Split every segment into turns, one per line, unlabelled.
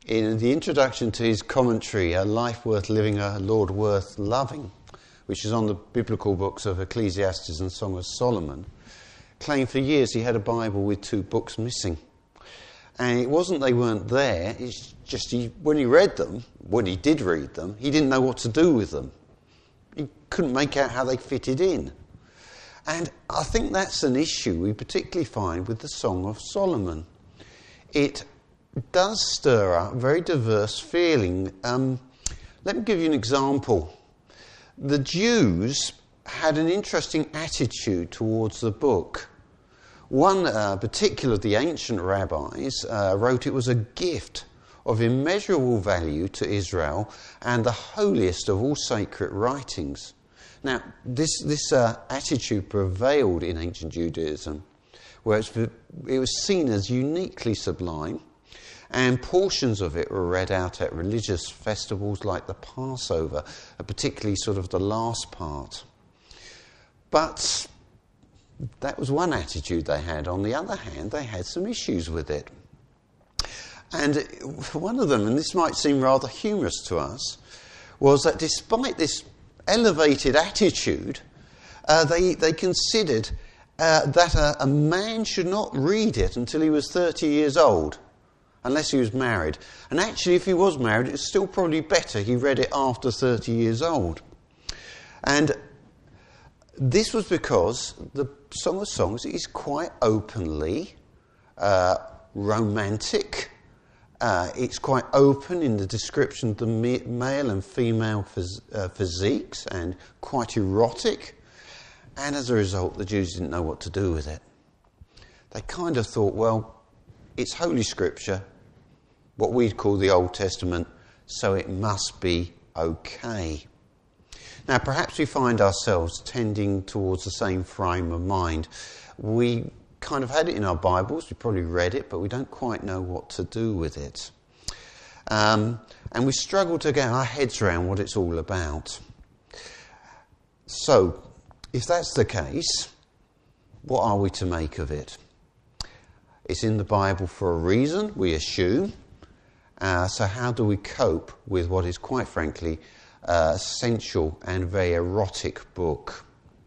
In the introduction to his commentary, A Life Worth Living, A Lord Worth Loving, which is on the biblical books of Ecclesiastes and Song of Solomon, claimed for years he had a Bible with 2 books missing. And it wasn't they weren't there, it's just when he read them, when he did read them, he didn't know what to do with them. He couldn't make out how they fitted in. And I think that's an issue we particularly find with the Song of Solomon. It does stir up very diverse feeling. Let me give you an example. The Jews had an interesting attitude towards the book. One particular of the ancient rabbis wrote it was a gift of immeasurable value to Israel and the holiest of all sacred writings. Now, this attitude prevailed in ancient Judaism, where it was seen as uniquely sublime, and portions of it were read out at religious festivals like the Passover, particularly sort of the last part. But that was one attitude they had. On the other hand, they had some issues with it. And one of them, and this might seem rather humorous to us, was that despite this elevated attitude, they considered that a man should not read it until he was 30 years old, unless he was married. And actually, if he was married, it's still probably better he read it after 30 years old. And this was because the Song of Songs is quite openly romantic. It's quite open in the description of the male and female physiques, and quite erotic. And as a result, the Jews didn't know what to do with it. They kind of thought, well, it's Holy Scripture, what we'd call the Old Testament, so it must be okay. Now, perhaps we find ourselves tending towards the same frame of mind. We kind of had it in our Bibles, we probably read it, but we don't quite know what to do with it. And we struggle to get our heads around what it's all about. So, if that's the case, what are we to make of it? It's in the Bible for a reason, we assume. So how do we cope with what is, quite frankly, a sensual and very erotic book?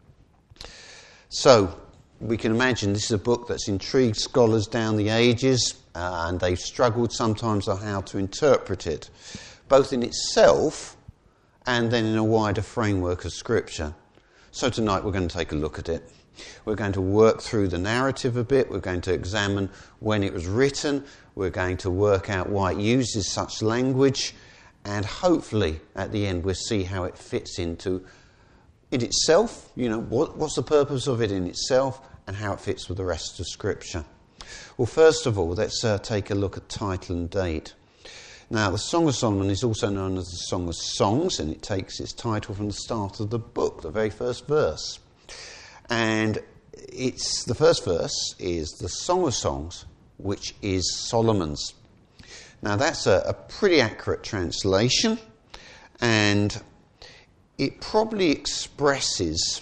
So, we can imagine this is a book that's intrigued scholars down the ages, and they've struggled sometimes on how to interpret it, both in itself and then in a wider framework of Scripture. So tonight we're going to take a look at it. We're going to work through the narrative a bit. We're going to examine when it was written. We're going to work out why it uses such language, and hopefully at the end we'll see how it fits into in itself, what's the purpose of it in itself, and how it fits with the rest of Scripture. Well, first of all, let's take a look at title and date. Now, the Song of Solomon is also known as the Song of Songs, and it takes its title from the start of the book, the very first verse. And the first verse is the Song of Songs, which is Solomon's. Now, that's a pretty accurate translation, and it probably expresses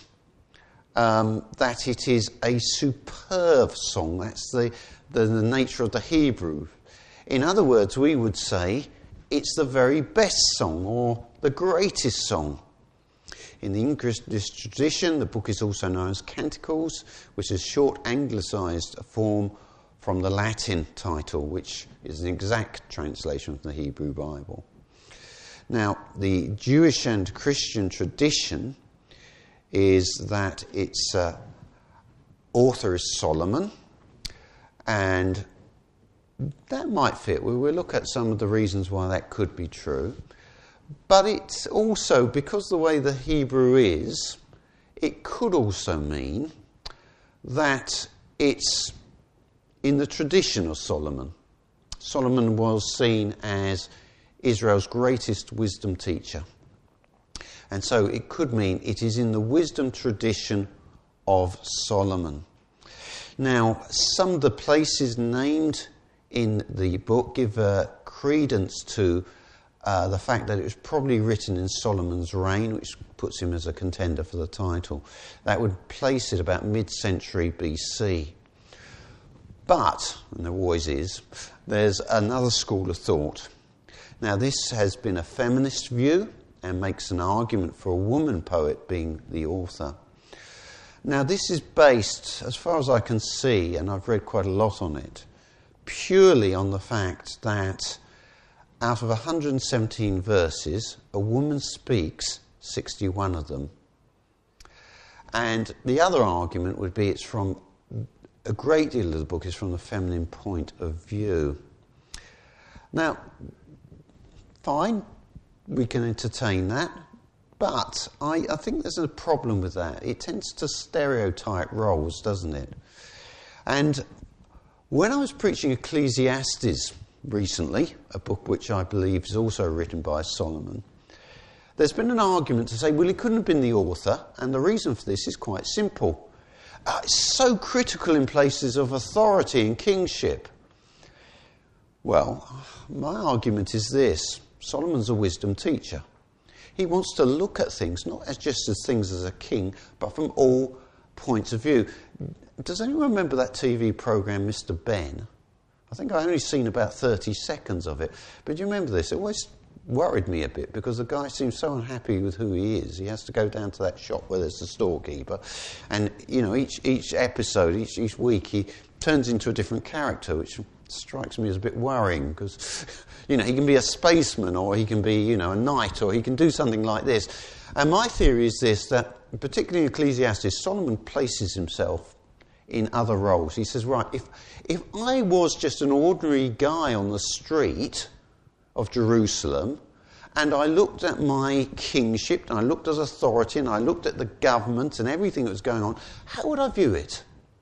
that it is a superb song. That's the nature of the Hebrew. In other words, we would say it's the very best song, or the greatest song. In the English tradition, the book is also known as Canticles, which is a short anglicised form from the Latin title, which is an exact translation of the Hebrew Bible. Now, the Jewish and Christian tradition is that its author is Solomon, and that might fit. We will look at some of the reasons why that could be true. But it's also, because the way the Hebrew is, it could also mean that it's in the tradition of Solomon. Solomon was seen as Israel's greatest wisdom teacher. And so it could mean it is in the wisdom tradition of Solomon. Now, some of the places named in the book give credence to the fact that it was probably written in Solomon's reign, which puts him as a contender for the title. That would place it about mid-century BC. But, and there always is, there's another school of thought, Now, this has been a feminist view and makes an argument for a woman poet being the author. Now, this is based, as far as I can see, and I've read quite a lot on it, purely on the fact that out of 117 verses, a woman speaks 61 of them. And the other argument would be it's from a great deal of the book is from the feminine point of view. Now, fine, we can entertain that, but I think there's a problem with that. It tends to stereotype roles, doesn't it? And when I was preaching Ecclesiastes recently, a book which I believe is also written by Solomon, there's been an argument to say, well, he couldn't have been the author, and the reason for this is quite simple. It's so critical in places of authority and kingship. Well, my argument is this. Solomon's a wisdom teacher. He wants to look at things, not as just as things as a king, but from all points of view. Does anyone remember that TV programme, Mr. Ben? I think I only seen about 30 seconds of it. But do you remember this? It always worried me a bit because the guy seems so unhappy with who he is. He has to go down to that shop where there's the storekeeper. And, you know, each episode, each week, he turns into a different character, which strikes me as a bit worrying because, you know, he can be a spaceman or he can be, you know, a knight or he can do something like this. And my theory is this, that particularly in Ecclesiastes, Solomon places himself in other roles. He says, right, if I was just an ordinary guy on the street of Jerusalem and I looked at my kingship and I looked at authority and I looked at the government and everything that was going on, how would I view it?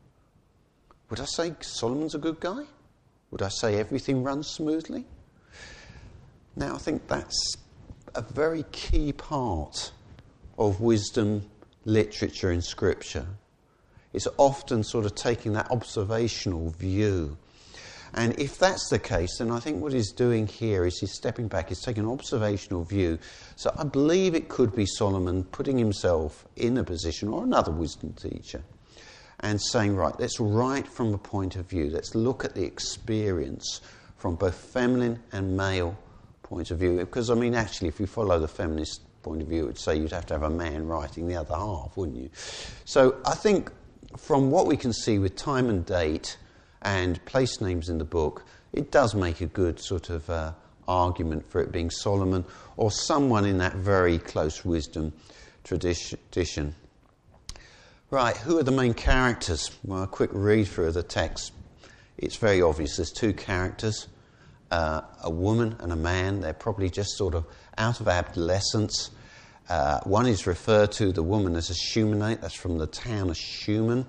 Would I say Solomon's a good guy? Would I say everything runs smoothly? Now, I think that's a very key part of wisdom literature in Scripture. It's often sort of taking that observational view. And if that's the case, then I think what he's doing here is he's stepping back, he's taking an observational view. So I believe it could be Solomon putting himself in a position, or another wisdom teacher, and saying, right, let's write from a point of view. Let's look at the experience from both feminine and male point of view. Because, I mean, actually, if you follow the feminist point of view, it would say you'd have to have a man writing the other half, wouldn't you? So I think from what we can see with time and date and place names in the book, it does make a good sort of argument for it being Solomon or someone in that very close wisdom tradition. Right, who are the main characters? Well, a quick read through of the text. It's very obvious. There's two characters, a woman and a man. They're probably just sort of out of adolescence. One is referred to, the woman, as a Shumanite. That's from the town of Shuman.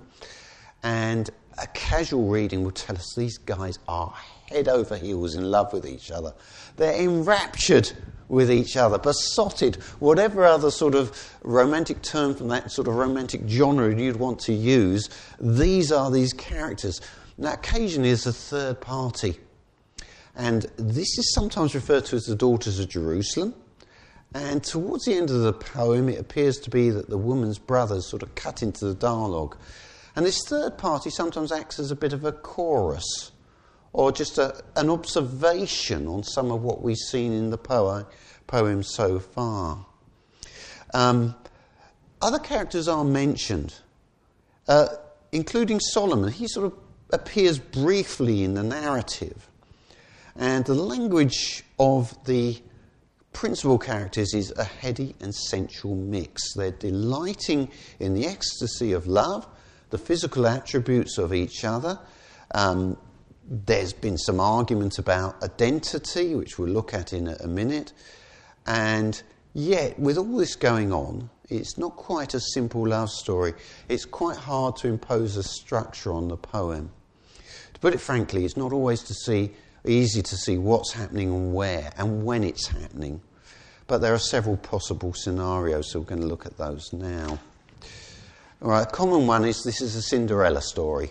And a casual reading will tell us these guys are head over heels in love with each other. They're enraptured with each other, besotted, whatever other sort of romantic term from that sort of romantic genre you'd want to use. These are these characters. Now, occasionally there's a third party. And this is sometimes referred to as the daughters of Jerusalem. And towards the end of the poem, it appears to be that the woman's brothers sort of cut into the dialogue. And this third party sometimes acts as a bit of a chorus, or just an observation on some of what we've seen in the poem so far. Other characters are mentioned, including Solomon. He sort of appears briefly in the narrative. And the language of the principal characters is a heady and sensual mix. They're delighting in the ecstasy of love, the physical attributes of each other. There's been some argument about identity, which we'll look at in a minute. And yet, with all this going on, it's not quite a simple love story. It's quite hard to impose a structure on the poem. To put it frankly, it's not always easy to see what's happening and where and when it's happening. But there are several possible scenarios, so we're going to look at those now. All right, a common one is this is a Cinderella story.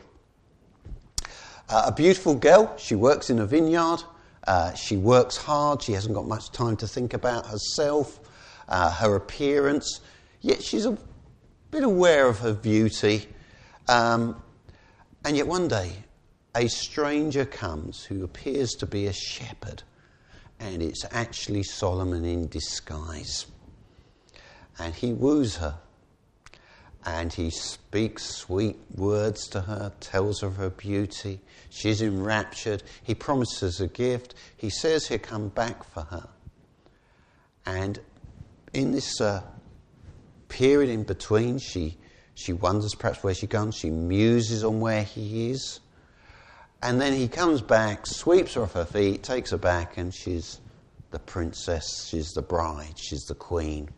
A beautiful girl, she works in a vineyard, she works hard, she hasn't got much time to think about herself, her appearance, yet she's a bit aware of her beauty. And yet one day, a stranger comes who appears to be a shepherd, and it's actually Solomon in disguise. And he woos her, and he speaks sweet words to her, tells of her beauty. She's enraptured. He promises a gift. He says he'll come back for her. And in this period in between, she wonders perhaps where she's gone. She muses on where he is. And then he comes back, sweeps her off her feet, takes her back, and she's the princess, she's the bride, she's the queen.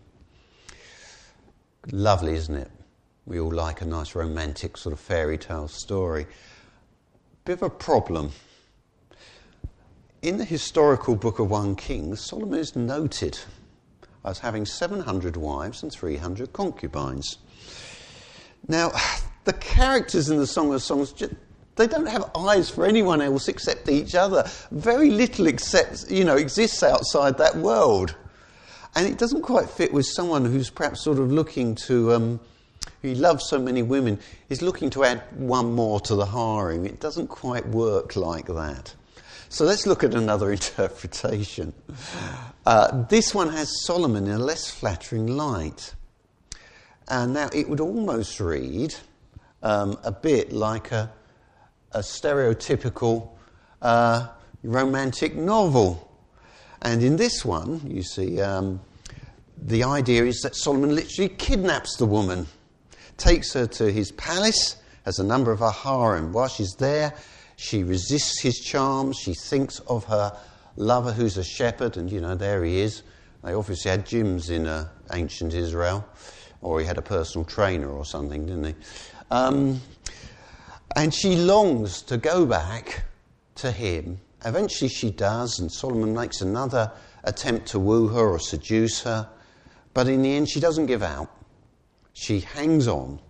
Lovely, isn't it? We all like a nice romantic sort of fairy tale story. Bit of a problem. In the historical book of 1 Kings, Solomon is noted as having 700 wives and 300 concubines. Now, the characters in the Song of Songs, they don't have eyes for anyone else except each other. Very little exists outside that world. And it doesn't quite fit with someone who's perhaps sort of looking to, he loves so many women, is looking to add one more to the harem. It doesn't quite work like that. So let's look at another interpretation. This one has Solomon in a less flattering light. Now, it would almost read a bit like a stereotypical romantic novel. And in this one, you see, the idea is that Solomon literally kidnaps the woman, takes her to his palace, has a number of her harem. While she's there, she resists his charms. She thinks of her lover who's a shepherd, and, there he is. They obviously had gyms in ancient Israel, or he had a personal trainer or something, didn't he? And she longs to go back to him. Eventually she does, and Solomon makes another attempt to woo her or seduce her. But in the end, she doesn't give out. She hangs on.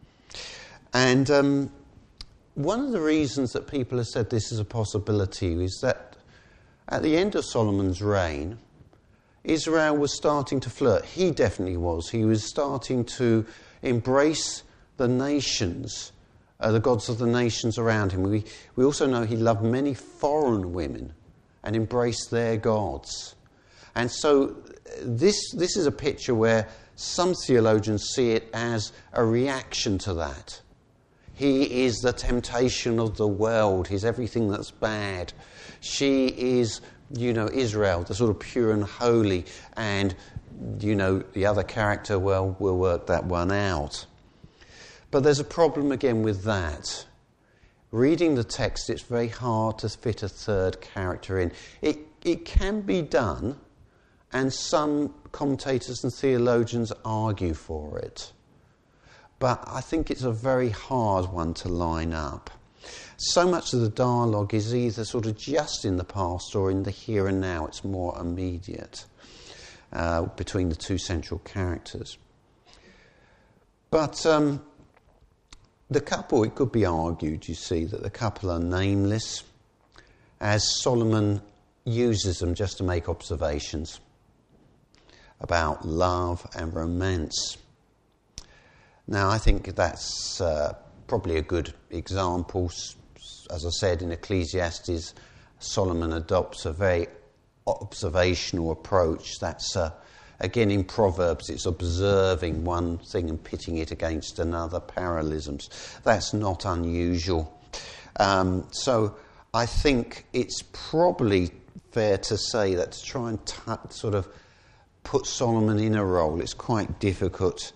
And one of the reasons that people have said this is a possibility is that at the end of Solomon's reign, Israel was starting to flirt. He definitely was. He was starting to embrace the nations, the gods of the nations around him. We also know he loved many foreign women and embraced their gods. And so this is a picture where some theologians see it as a reaction to that. He is the temptation of the world. He's everything that's bad. She is, Israel, the sort of pure and holy. And, the other character, well, we'll work that one out. But there's a problem again with that. Reading the text, it's very hard to fit a third character in. It can be done, and some commentators and theologians argue for it. But I think it's a very hard one to line up. So much of the dialogue is either sort of just in the past or in the here and now. It's more immediate between the two central characters. But the couple, it could be argued, you see, that the couple are nameless, as Solomon uses them just to make observations about love and romance. Now, I think that's probably a good example. As I said, in Ecclesiastes, Solomon adopts a very observational approach. That's, again, in Proverbs, it's observing one thing and pitting it against another, parallelisms. That's not unusual. So I think it's probably fair to say that to try and sort of put Solomon in a role, it's quite difficult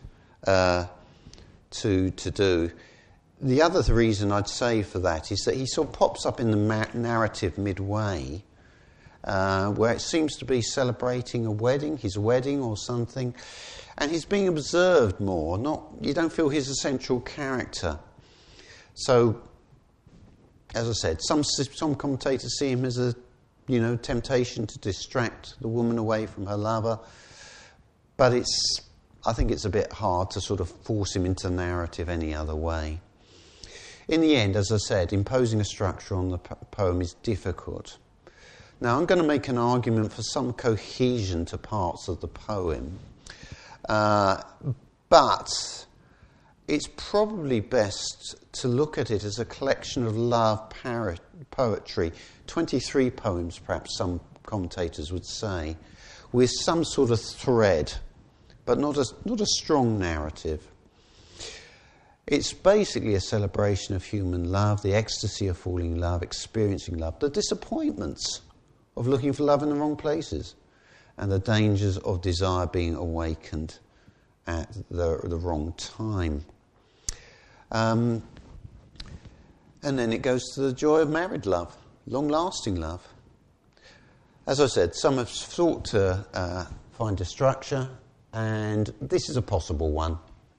to do. The other reason I'd say for that is that he sort of pops up in the narrative midway, where it seems to be celebrating a wedding, his wedding or something, and he's being observed more. You don't feel he's a central character. So, as I said, some commentators see him as a temptation to distract the woman away from her lover, but I think it's a bit hard to sort of force him into narrative any other way. In the end, as I said, imposing a structure on the poem is difficult. Now, I'm going to make an argument for some cohesion to parts of the poem, but it's probably best to look at it as a collection of love poetry, 23 poems, perhaps some commentators would say, with some sort of thread, but not a strong narrative. It's basically a celebration of human love, the ecstasy of falling in love, experiencing love, the disappointments of looking for love in the wrong places, and the dangers of desire being awakened at the wrong time. And then it goes to the joy of married love, long-lasting love. As I said, some have sought to find a structure, and this is a possible one.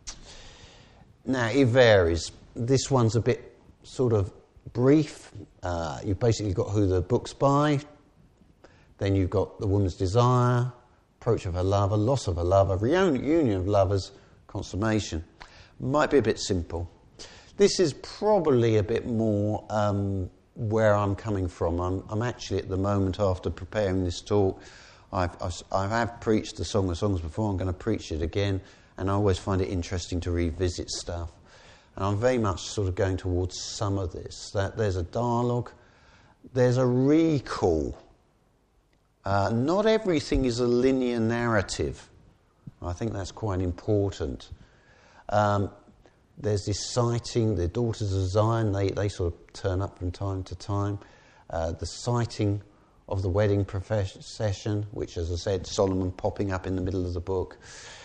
Now, it varies. This one's a bit sort of brief. You've basically got who the book's by, then you've got the woman's desire, approach of her lover, loss of her lover, reunion of lovers, consummation. Might be a bit simple. This is probably a bit more where I'm coming from. I'm actually at the moment, after preparing this talk, I have preached the Song of Songs before. I'm going to preach it again, and I always find it interesting to revisit stuff. And I'm very much sort of going towards some of this. That there's a dialogue, there's a recall. Not everything is a linear narrative. I think that's quite important. There's this sighting, the daughters of Zion, they sort of turn up from time to time. The sighting of the wedding procession, which, as I said, Solomon popping up in the middle of the book.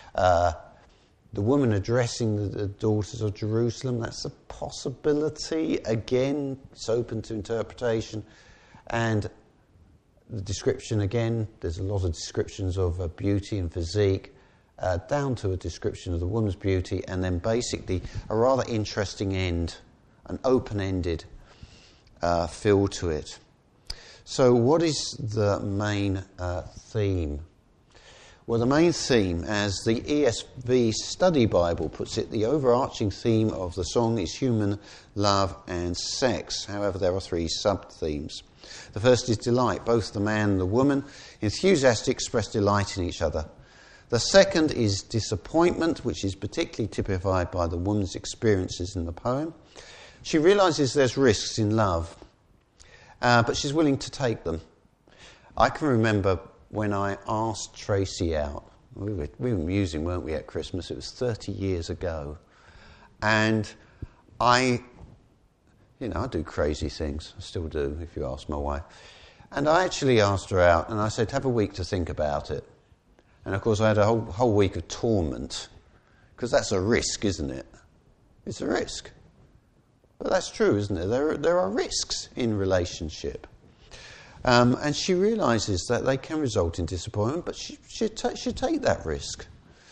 The woman addressing the daughters of Jerusalem, that's a possibility. Again, it's open to interpretation. And the description, again, there's a lot of descriptions of beauty and physique, down to a description of the woman's beauty, and then basically a rather interesting end, an open-ended feel to it. So what is the main theme? Well, the main theme, as the ESV Study Bible puts it, the overarching theme of the song is human love and sex. However, there are three sub-themes. The first is delight. Both the man and the woman enthusiastically express delight in each other. The second is disappointment, which is particularly typified by the woman's experiences in the poem. She realises there's risks in love, but she's willing to take them. I can remember when I asked Tracy out. We were musing, weren't we, at Christmas? It was 30 years ago. And I do crazy things. I still do, if you ask my wife. And I actually asked her out, and I said, have a week to think about it. And, of course, I had a whole week of torment, because that's a risk, isn't it? It's a risk. But that's true, isn't it? There are risks in relationship. And she realises that they can result in disappointment, but she should take that risk.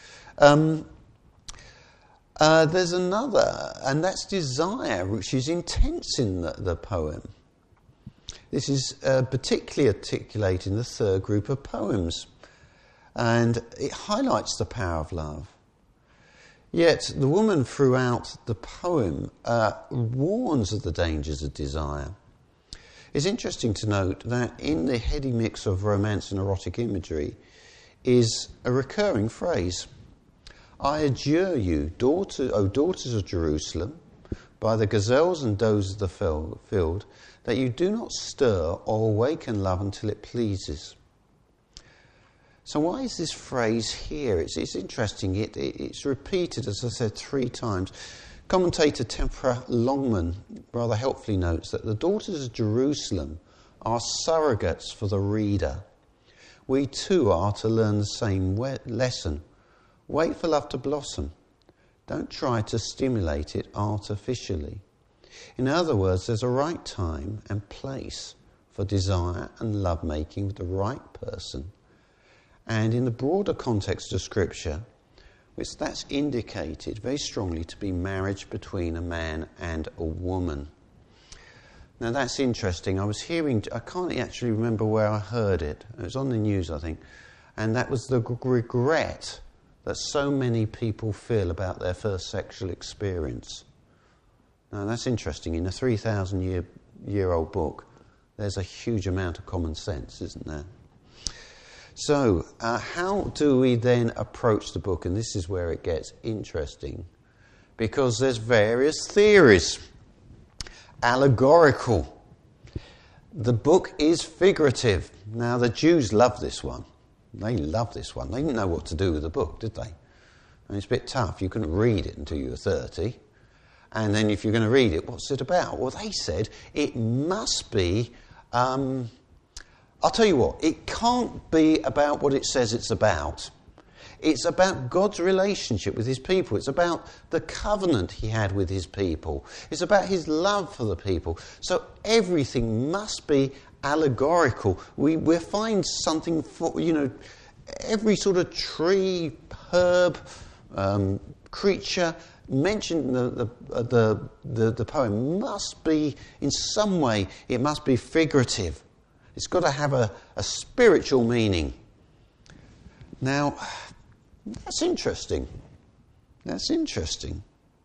There's another, and that's desire, which is intense in the poem. This is particularly articulated in the third group of poems, and it highlights the power of love. Yet the woman throughout the poem warns of the dangers of desire. It's interesting to note that in the heady mix of romance and erotic imagery is a recurring phrase. I adjure you, daughters of Jerusalem, by the gazelles and does of the field, that you do not stir or awaken love until it pleases. So why is this phrase here? It's interesting. It's repeated, as I said, 3 times. Commentator Tempera Longman rather helpfully notes that the daughters of Jerusalem are surrogates for the reader. We too are to learn the same lesson. Wait for love to blossom. Don't try to stimulate it artificially. In other words, there's a right time and place for desire and lovemaking with the right person. And in the broader context of Scripture, which that's indicated very strongly to be marriage between a man and a woman. Now that's interesting. I can't actually remember where I heard it. It was on the news, I think. And that was the regret that so many people feel about their first sexual experience. Now that's interesting. In a 3,000-year-old book, there's a huge amount of common sense, isn't there? So, how do we then approach the book? And this is where it gets interesting, because there's various theories. Allegorical. the book is figurative. Now, the Jews love this one. They love this one. They didn't know what to do with the book, did they? And it's a bit tough. You couldn't read it until you were 30. And then if you're going to read it, what's it about? Well, they said it must be... I'll tell you what, it can't be about what it says it's about. It's about God's relationship with his people. It's about the covenant he had with his people. It's about his love for the people. So everything must be allegorical. We find something for, every sort of tree, herb, creature mentioned in the poem must be, in some way, it must be figurative. It's got to have a spiritual meaning. Now, that's interesting. That's interesting.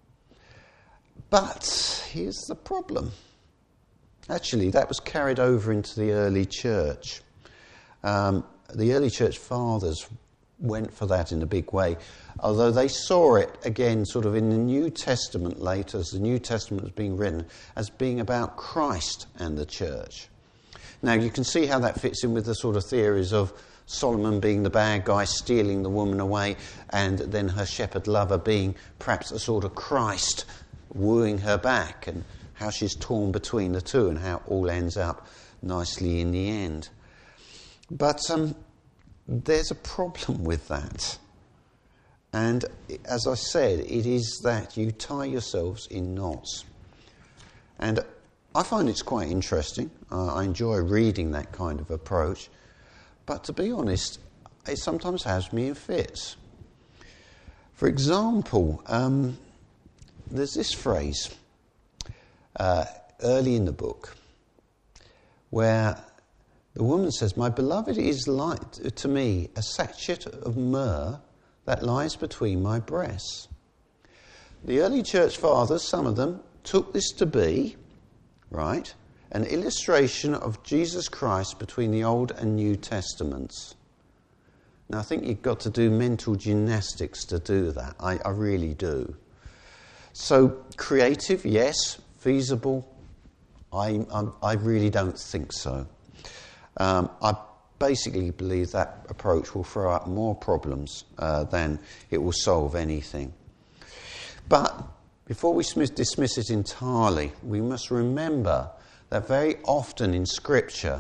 But here's the problem. Actually, that was carried over into the early church. The early church fathers went for that in a big way, although they saw it again sort of in the New Testament later, as the New Testament was being written, as being about Christ and the church. Now, you can see how that fits in with the sort of theories of Solomon being the bad guy, stealing the woman away, and then her shepherd lover being perhaps a sort of Christ wooing her back, and how she's torn between the two and how it all ends up nicely in the end. But there's a problem with that. And as I said, it is that you tie yourselves in knots. And I find it's quite interesting. I enjoy reading that kind of approach. But to be honest, it sometimes has me in fits. For example, there's this phrase early in the book where the woman says, "My beloved is like to me a sachet of myrrh that lies between my breasts." The early church fathers, some of them, took this to be, right, an illustration of Jesus Christ between the Old and New Testaments. Now, I think you've got to do mental gymnastics to do that. I really do. So, creative, yes. Feasible, I really don't think so. I basically believe that approach will throw up more problems than it will solve anything. But before we dismiss it entirely, we must remember that very often in Scripture,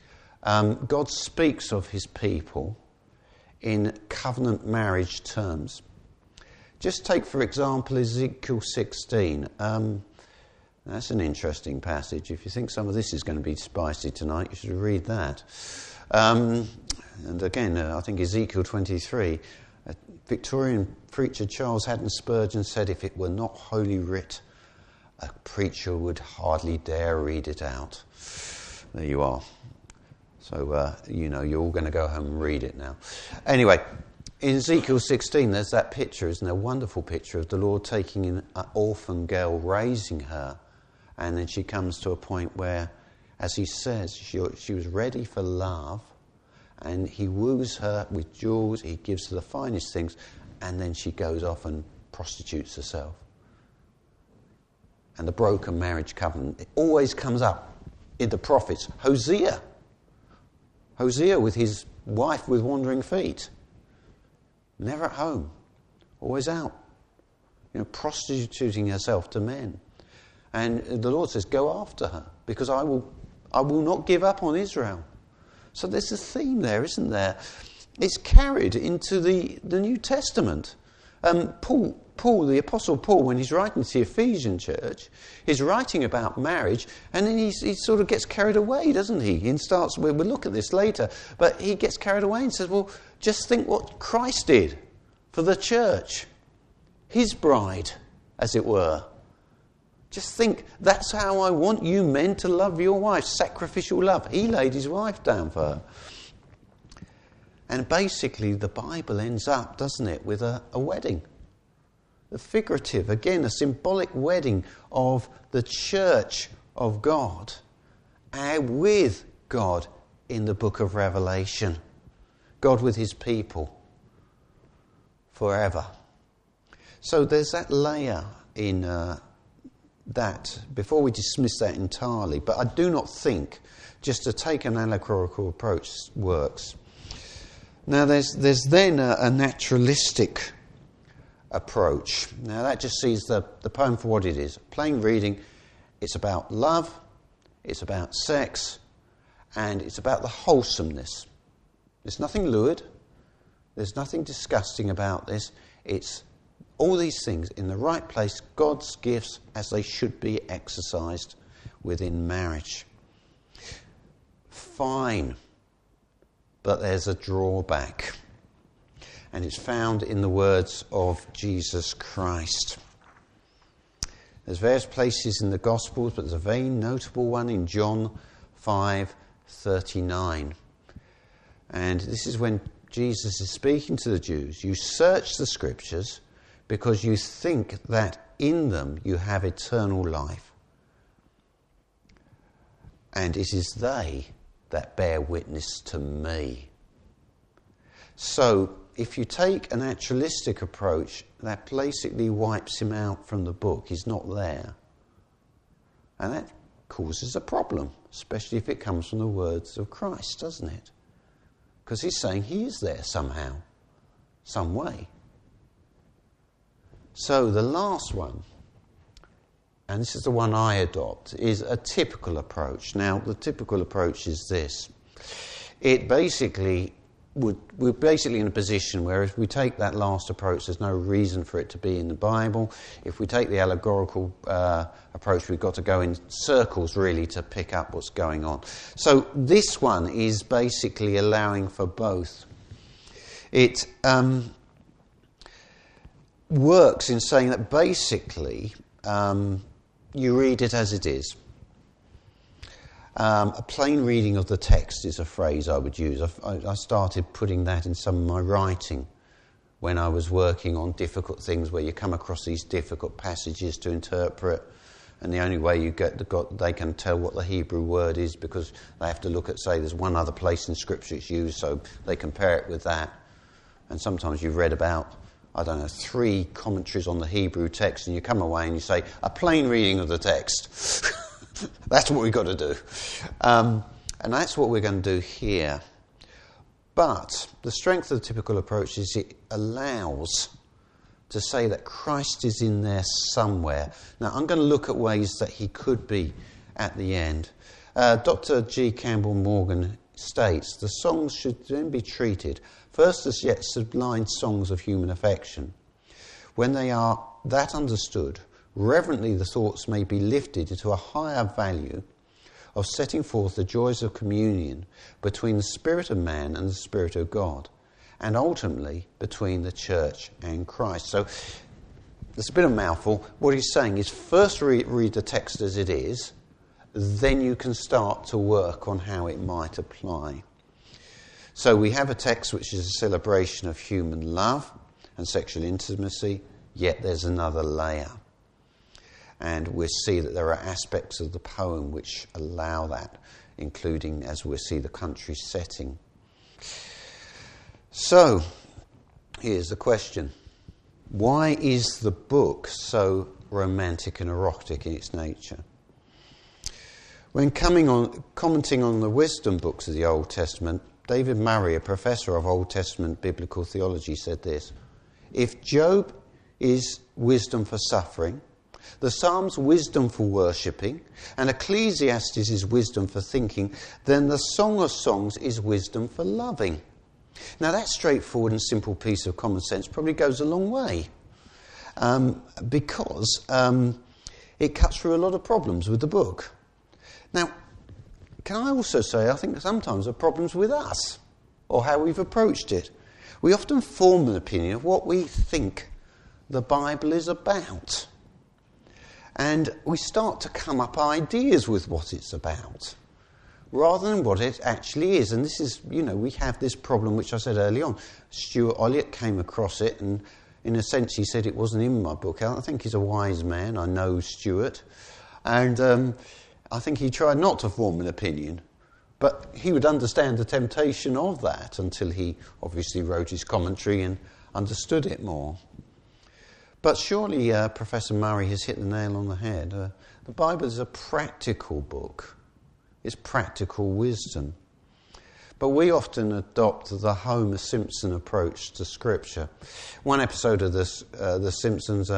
God speaks of his people in covenant marriage terms. Just take, for example, Ezekiel 16. That's an interesting passage. If you think some of this is going to be spicy tonight, you should read that. And again, I think Ezekiel 23, Victorian preacher Charles Haddon Spurgeon said, if it were not Holy Writ, a preacher would hardly dare read it out. There you are. So, you're all going to go home and read it now. Anyway, in Ezekiel 16, there's that picture, isn't there? A wonderful picture of the Lord taking in an orphan girl, raising her, and then she comes to a point where, as he says, she was ready for love, and he woos her with jewels, he gives her the finest things, and then she goes off and prostitutes herself. And the broken marriage covenant, it always comes up in the prophets. Hosea with his wife with wandering feet. Never at home, always out, prostituting herself to men. And the Lord says, go after her, because I will not give up on Israel. So there's a theme there, isn't there? It's carried into the New Testament. Paul, the Apostle Paul, when he's writing to the Ephesian church, he's writing about marriage, and then he sort of gets carried away, doesn't he? He starts, we'll look at this later, but he gets carried away and says, well, just think what Christ did for the church, his bride, as it were. Just think, that's how I want you men to love your wife, sacrificial love. He laid his wife down for her. And basically the Bible ends up, doesn't it, with a wedding. A figurative, again, a symbolic wedding of the church of God with God in the book of Revelation. God with his people forever. So there's that layer in that, before we dismiss that entirely. But I do not think just to take an allegorical approach works. Now there's then a naturalistic approach. Now that just sees the poem for what it is. Plain reading, it's about love, it's about sex, and it's about the wholesomeness. There's nothing lurid, there's nothing disgusting about this. It's all these things in the right place, God's gifts as they should be exercised within marriage. Fine, but there's a drawback. And it's found in the words of Jesus Christ. There's various places in the Gospels, but there's a very notable one in John 5:39. And this is when Jesus is speaking to the Jews. You search the Scriptures because you think that in them you have eternal life. And it is they that bear witness to me. So, if you take a naturalistic approach, that basically wipes him out from the book. He's not there. And that causes a problem, especially if it comes from the words of Christ, doesn't it? Because he's saying he is there somehow, some way. So the last one, and this is the one I adopt, is a typical approach. Now, the typical approach is this. We're basically in a position where if we take that last approach, there's no reason for it to be in the Bible. If we take the allegorical approach, we've got to go in circles really to pick up what's going on. So this one is basically allowing for both. It works in saying that basically you read it as it is. A plain reading of the text is a phrase I would use. I started putting that in some of my writing when I was working on difficult things where you come across these difficult passages to interpret, and the only way they can tell what the Hebrew word is because they have to look at, say, there's one other place in Scripture it's used, so they compare it with that. And sometimes you've read about, 3 commentaries on the Hebrew text, and you come away and you say, a plain reading of the text. That's what we've got to do. And that's what we're going to do here. But the strength of the typical approach is it allows to say that Christ is in there somewhere. Now, I'm going to look at ways that he could be at the end. Dr. G. Campbell Morgan states, the songs should then be treated first as yet sublime songs of human affection. When they are that understood, reverently the thoughts may be lifted into a higher value of setting forth the joys of communion between the spirit of man and the spirit of God, and ultimately between the church and Christ. So it's a bit of a mouthful. What he's saying is first read the text as it is, then you can start to work on how it might apply. So we have a text which is a celebration of human love and sexual intimacy, yet there's another layer. And we'll see that there are aspects of the poem which allow that, including, as we'll see, the country setting. So, here's the question. Why is the book so romantic and erotic in its nature? When commenting on the wisdom books of the Old Testament, David Murray, a professor of Old Testament biblical theology, said this: if Job is wisdom for suffering, the Psalms wisdom for worshipping, and Ecclesiastes is wisdom for thinking, then the Song of Songs is wisdom for loving. Now that straightforward and simple piece of common sense probably goes a long way, because it cuts through a lot of problems with the book. Now, can I also say, I think sometimes there are problems with us, or how we've approached it. We often form an opinion of what we think the Bible is about. And we start to come up ideas with what it's about, rather than what it actually is. And this is, we have this problem, which I said early on. Stuart Olyott came across it, and in a sense he said it wasn't in my book. I think he's a wise man. I know Stuart. And I think he tried not to form an opinion. But he would understand the temptation of that until he obviously wrote his commentary and understood it more. But surely Professor Murray has hit the nail on the head. The Bible is a practical book It's practical wisdom. But we often adopt the Homer Simpson approach to Scripture. One episode of The Simpsons,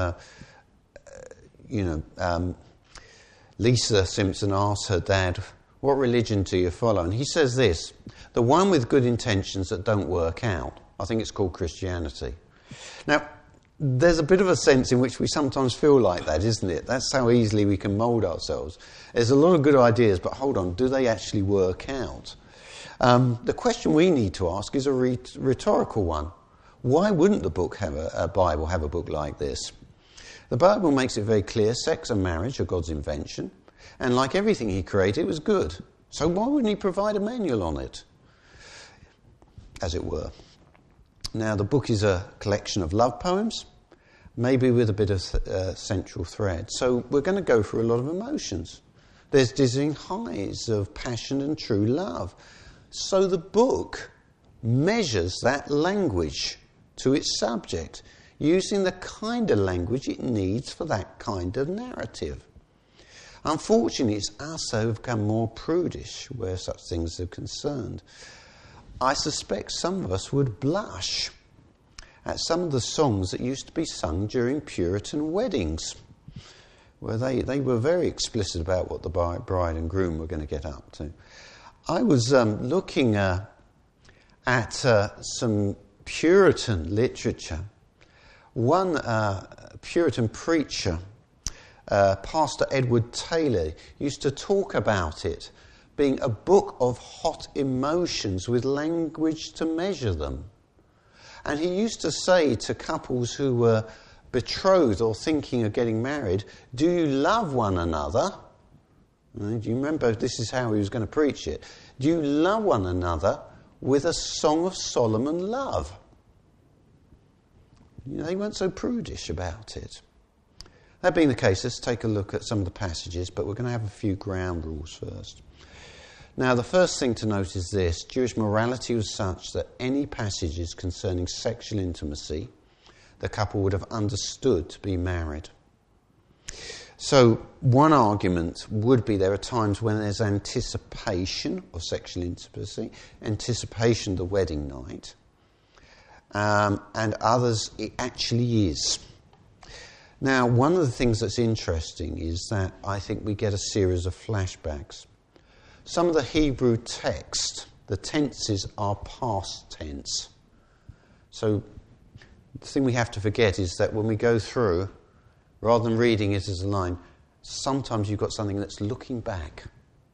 Lisa Simpson asks her dad, "What religion do you follow?" And he says this, "The one with good intentions that don't work out. I think it's called Christianity." Now, there's a bit of a sense in which we sometimes feel like that, isn't it? That's how easily we can mould ourselves. There's a lot of good ideas, but hold on, do they actually work out? The question we need to ask is a rhetorical one. Why wouldn't the Bible have a book like this? The Bible makes it very clear sex and marriage are God's invention, and like everything he created, it was good. So why wouldn't he provide a manual on it, as it were? Now, the book is a collection of love poems, maybe with a bit of central thread. So we're going to go through a lot of emotions. There's dizzying highs of passion and true love. So the book measures that language to its subject, using the kind of language it needs for that kind of narrative. Unfortunately, it's us who have become more prudish where such things are concerned. I suspect some of us would blush at some of the songs that used to be sung during Puritan weddings, where they were very explicit about what the bride and groom were going to get up to. I was looking at some Puritan literature. One Puritan preacher, Pastor Edward Taylor, used to talk about it being a book of hot emotions with language to measure them. And he used to say to couples who were betrothed or thinking of getting married, "Do you love one another?" Do you remember, this is how he was going to preach it. "Do you love one another with a song of Solomon love?" They weren't so prudish about it. That being the case, let's take a look at some of the passages, but we're going to have a few ground rules first. Now, the first thing to note is this. Jewish morality was such that any passages concerning sexual intimacy, the couple would have understood to be married. So, one argument would be there are times when there's anticipation of sexual intimacy, anticipation of the wedding night, and others it actually is. Now, one of the things that's interesting is that I think we get a series of flashbacks. Some of the Hebrew text, the tenses are past tense. So the thing we have to forget is that when we go through, rather than reading it as a line, sometimes you've got something that's looking back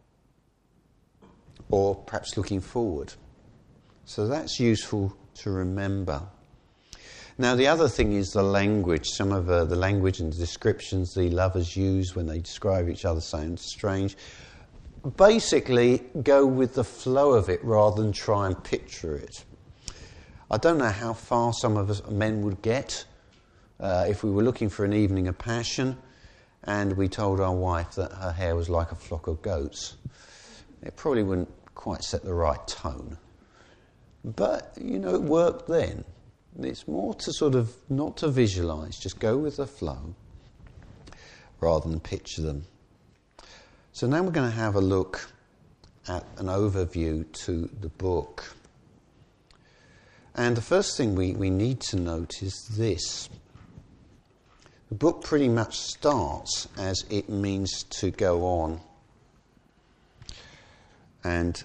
or perhaps looking forward. So that's useful to remember. Now, the other thing is the language. Some of the language and the descriptions the lovers use when they describe each other sounds strange. Basically, go with the flow of it rather than try and picture it. I don't know how far some of us men would get if we were looking for an evening of passion and we told our wife that her hair was like a flock of goats. It probably wouldn't quite set the right tone. But, it worked then. It's more to sort of not to visualise, just go with the flow rather than picture them. So now we're going to have a look at an overview to the book. And the first thing we need to note is this. The book pretty much starts as it means to go on. And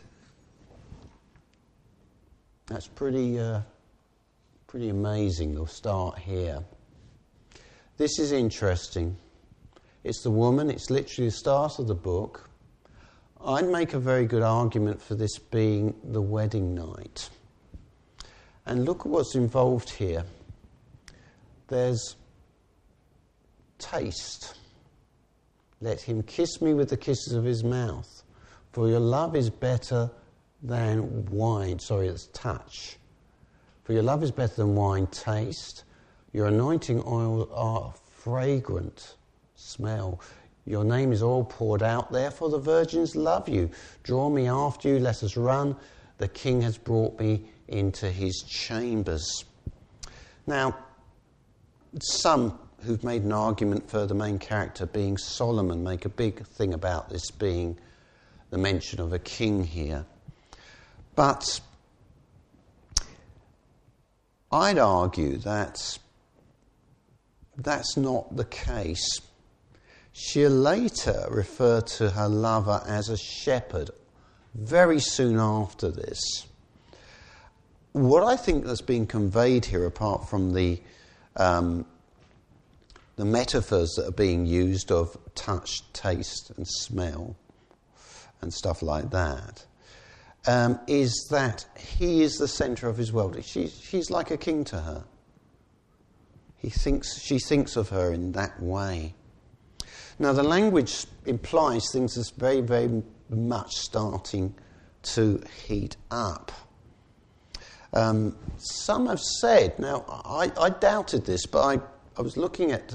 that's pretty amazing. We'll start here. This is interesting. It's the woman. It's literally the start of the book. I'd make a very good argument for this being the wedding night. And look at what's involved here. There's taste. Let him kiss me with the kisses of his mouth. For your love is better than wine. Sorry, it's touch. For your love is better than wine taste. Your anointing oil are fragrant smell. Your name is all poured out, therefore the virgins love you. Draw me after you, let us run. The king has brought me into his chambers. Now, some who've made an argument for the main character being Solomon make a big thing about this being the mention of a king here. But I'd argue that that's not the case. She'll later refer to her lover as a shepherd very soon after this. What I think that's being conveyed here, apart from the metaphors that are being used of touch, taste and smell and stuff like that, is that he is the centre of his world. She's like a king to her. She thinks of her in that way. Now, the language implies things that's very, very much starting to heat up. Some have said, now I doubted this, but I was looking at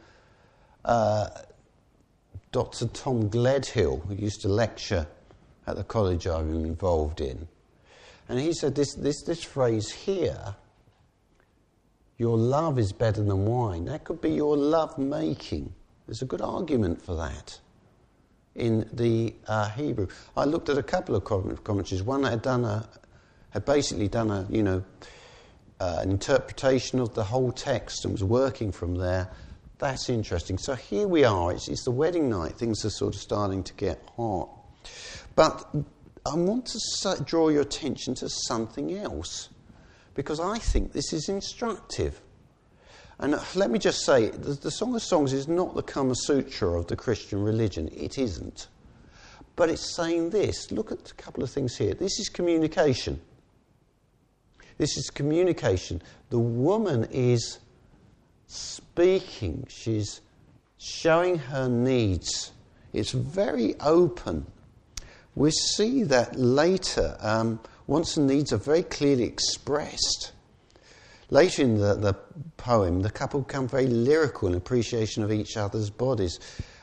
Dr. Tom Gledhill, who used to lecture at the college I'm involved in, and he said this phrase here, your love is better than wine, that could be your love making. There's a good argument for that in the Hebrew. I looked at a couple of commentaries. One had basically done an interpretation of the whole text and was working from there. That's interesting. So here we are. It's the wedding night. Things are sort of starting to get hot. But I want to draw your attention to something else, because I think this is instructive. And let me just say, the Song of Songs is not the Kama Sutra of the Christian religion. It isn't. But it's saying this. Look at a couple of things here. This is communication. This is communication. The woman is speaking. She's showing her needs. It's very open. We see that later. Wants and needs are very clearly expressed. Later in the poem, the couple become very lyrical in appreciation of each other's bodies.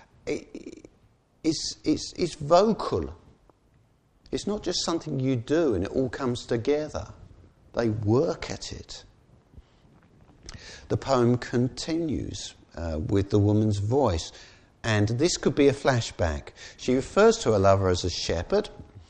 It's vocal. It's not just something you do and it all comes together. They work at it. The poem continues with the woman's voice, and this could be a flashback. She refers to her lover as a shepherd,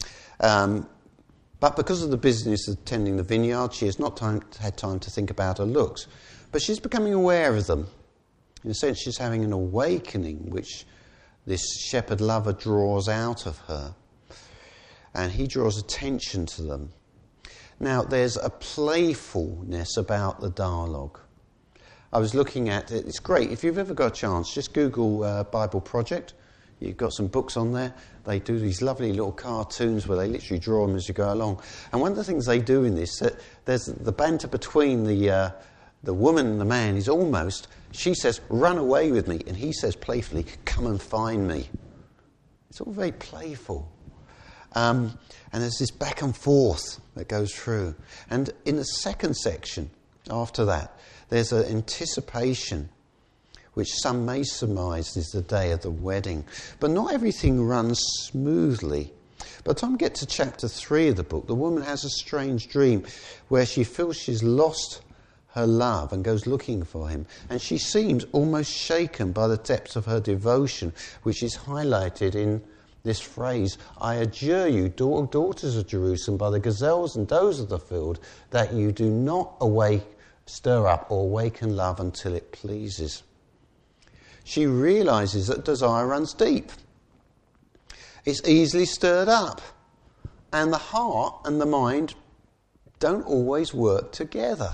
but because of the business of tending the vineyard, she has not had time to think about her looks. But she's becoming aware of them. In a sense, she's having an awakening, which this shepherd lover draws out of her. And he draws attention to them. Now, there's a playfulness about the dialogue. I was looking at it. It's great. If you've ever got a chance, just Google Bible Project. You've got some books on there. They do these lovely little cartoons where they literally draw them as you go along. And one of the things they do in this, there's the banter between the woman and the man is almost, she says, run away with me. And he says playfully, come and find me. It's all very playful. And there's this back and forth that goes through. And in the second section, after that, there's an anticipation, which some may surmise is the day of the wedding. But not everything runs smoothly. By the time we get to chapter 3 of the book, the woman has a strange dream where she feels she's lost her love and goes looking for him. And she seems almost shaken by the depths of her devotion, which is highlighted in this phrase, I adjure you, daughters of Jerusalem, by the gazelles and does of the field, that you do not stir up or awaken love until it pleases. She realises that desire runs deep. It's easily stirred up. And the heart and the mind don't always work together.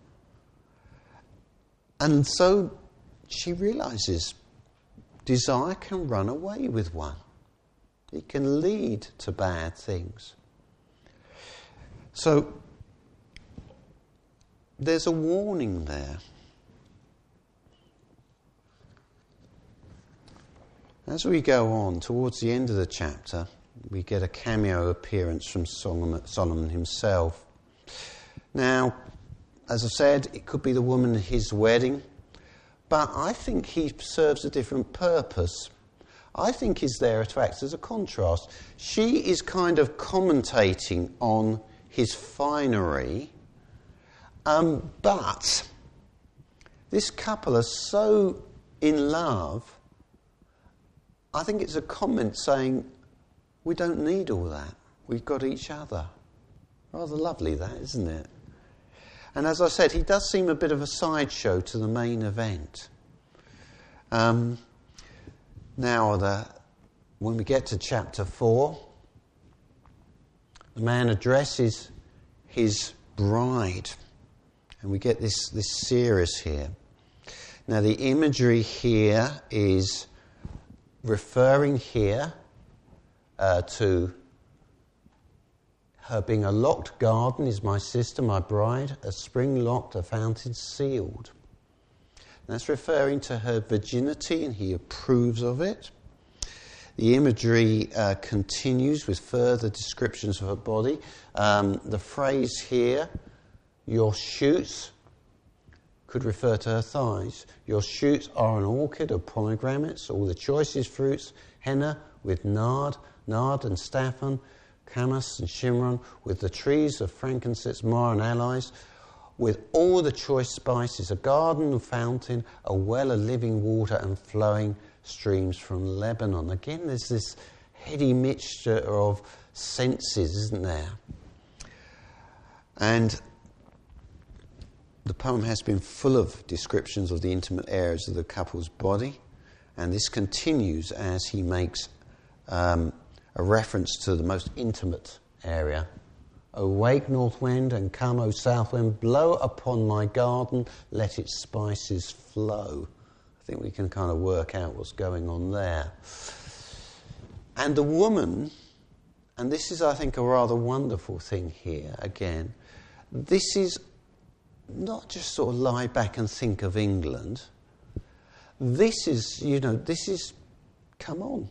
And so she realises desire can run away with one. It can lead to bad things. So there's a warning there. As we go on, towards the end of the chapter, we get a cameo appearance from Solomon himself. Now, as I said, it could be the woman at his wedding, but I think he serves a different purpose. I think he's there to act as a contrast. She is kind of commentating on his finery, but this couple are so in love. I think it's a comment saying, we don't need all that. We've got each other. Rather lovely that, isn't it? And as I said, he does seem a bit of a sideshow to the main event. Now, when we get to chapter 4, the man addresses his bride. And we get this series here. Now, the imagery here is referring here to her being a locked garden is my sister, my bride, a spring locked, a fountain sealed. And that's referring to her virginity, and he approves of it. The imagery continues with further descriptions of her body. The phrase here, your shoots, could refer to her thighs. Your shoots are an orchid of pomegranates, all the choicest fruits, henna with nard and staffan, camas and shimron, with the trees of frankincense, myrrh and aloes, with all the choice spices, a garden and fountain, a well of living water and flowing streams from Lebanon. Again, there's this heady mixture of senses, isn't there? And the poem has been full of descriptions of the intimate areas of the couple's body, and this continues as he makes a reference to the most intimate area. O wake, north wind, and come, O south wind, blow upon my garden, let its spices flow. I think we can kind of work out what's going on there. And the woman, and this is, I think, a rather wonderful thing here, again, this is not just sort of lie back and think of England. This is, come on.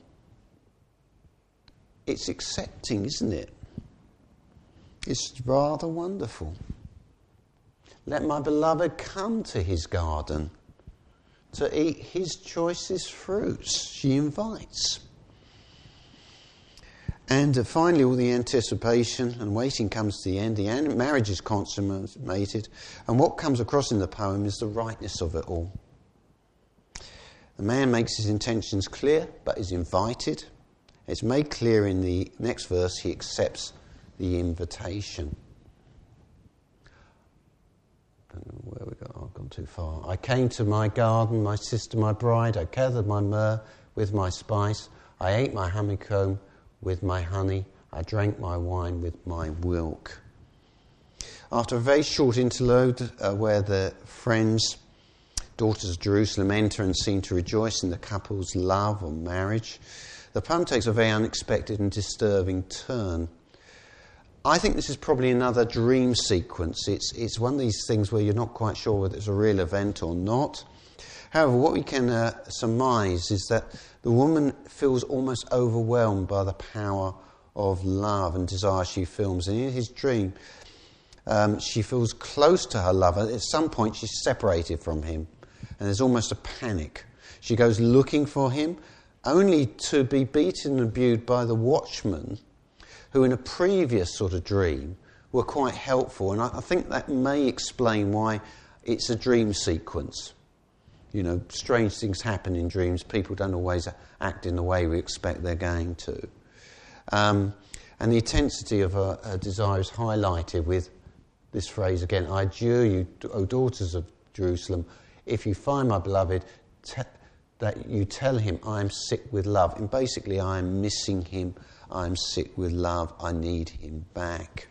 It's accepting, isn't it? It's rather wonderful. Let my beloved come to his garden to eat his choicest fruits. She invites. And finally, all the anticipation and waiting comes to the end. The marriage is consummated. And what comes across in the poem is the rightness of it all. The man makes his intentions clear, but is invited. It's made clear in the next verse, he accepts the invitation. I don't know where we got. I've gone too far. I came to my garden, my sister, my bride. I gathered my myrrh with my spice. I ate my honeycomb with my honey. I drank my wine with my milk. After a very short interlude where the friends, daughters of Jerusalem, enter and seem to rejoice in the couple's love or marriage, the poem takes a very unexpected and disturbing turn. I think this is probably another dream sequence. It's one of these things where you're not quite sure whether it's a real event or not. However, what we can surmise is that the woman feels almost overwhelmed by the power of love and desire she feels. And in his dream, she feels close to her lover. At some point, she's separated from him, and there's almost a panic. She goes looking for him, only to be beaten and abused by the watchmen, who in a previous sort of dream were quite helpful. And I think that may explain why it's a dream sequence. You know, strange things happen in dreams. People don't always act in the way we expect they're going to. And the intensity of her desire is highlighted with this phrase again, I adjure you, O daughters of Jerusalem, if you find my beloved, that you tell him, I am sick with love. And basically, I am missing him. I am sick with love. I need him back.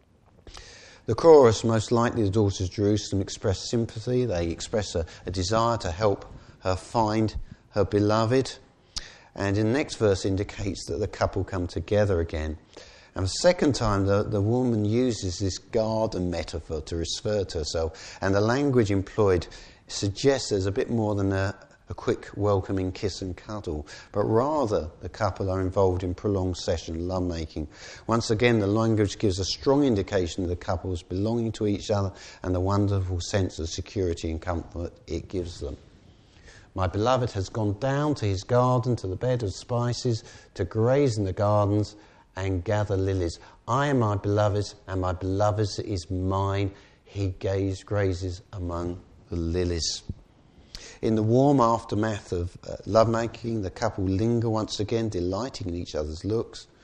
The chorus, most likely the daughters of Jerusalem, express sympathy. They express a desire to help her find her beloved. And in the next verse indicates that the couple come together again. And the second time, the woman uses this garden metaphor to refer to herself. And the language employed suggests there's a bit more than a quick welcoming kiss and cuddle, but rather the couple are involved in prolonged session of lovemaking. Once again, the language gives a strong indication of the couple's belonging to each other and the wonderful sense of security and comfort it gives them. My beloved has gone down to his garden, to the bed of spices, to graze in the gardens and gather lilies. I am my beloved, and my beloved is mine. He grazes among the lilies. In the warm aftermath of lovemaking, the couple linger once again, delighting in each other's looks.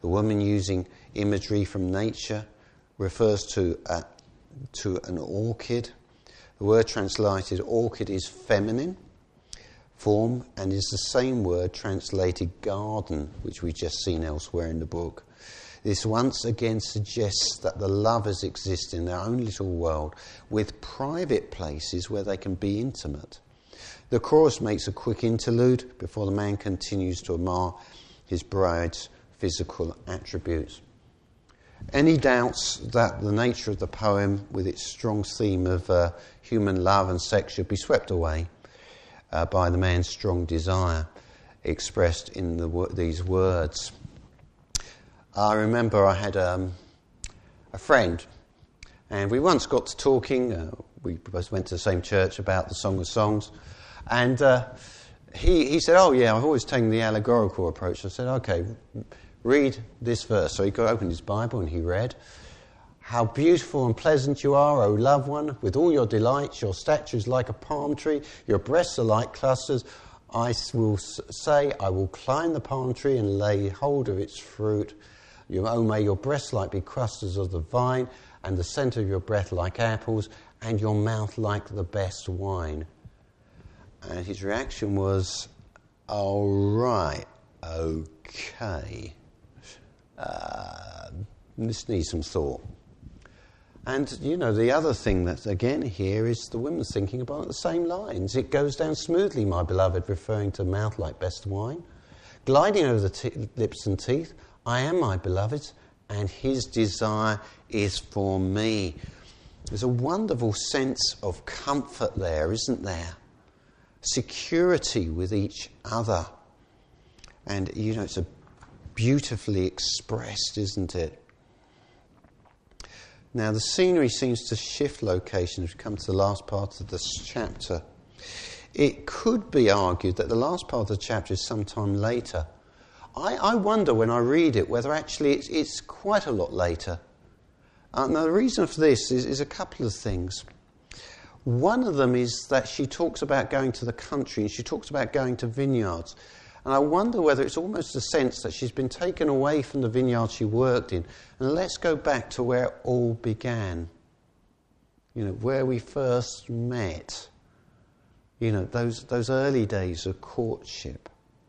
The woman, using imagery from nature, refers to an orchid. The word translated orchid is feminine form and is the same word translated garden, which we've just seen elsewhere in the book. This once again suggests that the lovers exist in their own little world, with private places where they can be intimate. The chorus makes a quick interlude before the man continues to admire his bride's physical attributes. Any doubts that the nature of the poem, with its strong theme of human love and sex, should be swept away by the man's strong desire expressed in these words. I remember I had a friend, and we once got to talking. We both went to the same church about the Song of Songs, and he said, "Oh yeah, I've always taken the allegorical approach." I said, "Okay, read this verse." So he opened his Bible and he read, "How beautiful and pleasant you are, O loved one, with all your delights. Your stature is like a palm tree, your breasts are like clusters. I will say, I will climb the palm tree and lay hold of its fruit. May your breasts be clusters of the vine, and the centre of your breath like apples, and your mouth like the best wine." And his reaction was, "All right, okay. This needs some thought." And, the other thing that's again here is the woman's thinking about the same lines. "It goes down smoothly, my beloved," referring to mouth like best wine. "Gliding over the lips and teeth, I am my beloved's, and his desire is for me." There's a wonderful sense of comfort there, isn't there? Security with each other. And, it's a beautifully expressed, isn't it? Now, the scenery seems to shift location as we come to the last part of this chapter. It could be argued that the last part of the chapter is sometime later. I wonder when I read it whether actually it's quite a lot later. Now, the reason for this is a couple of things. One of them is that she talks about going to the country and she talks about going to vineyards. And I wonder whether it's almost a sense that she's been taken away from the vineyard she worked in. And let's go back to where it all began. Where we first met. Those early days of courtship.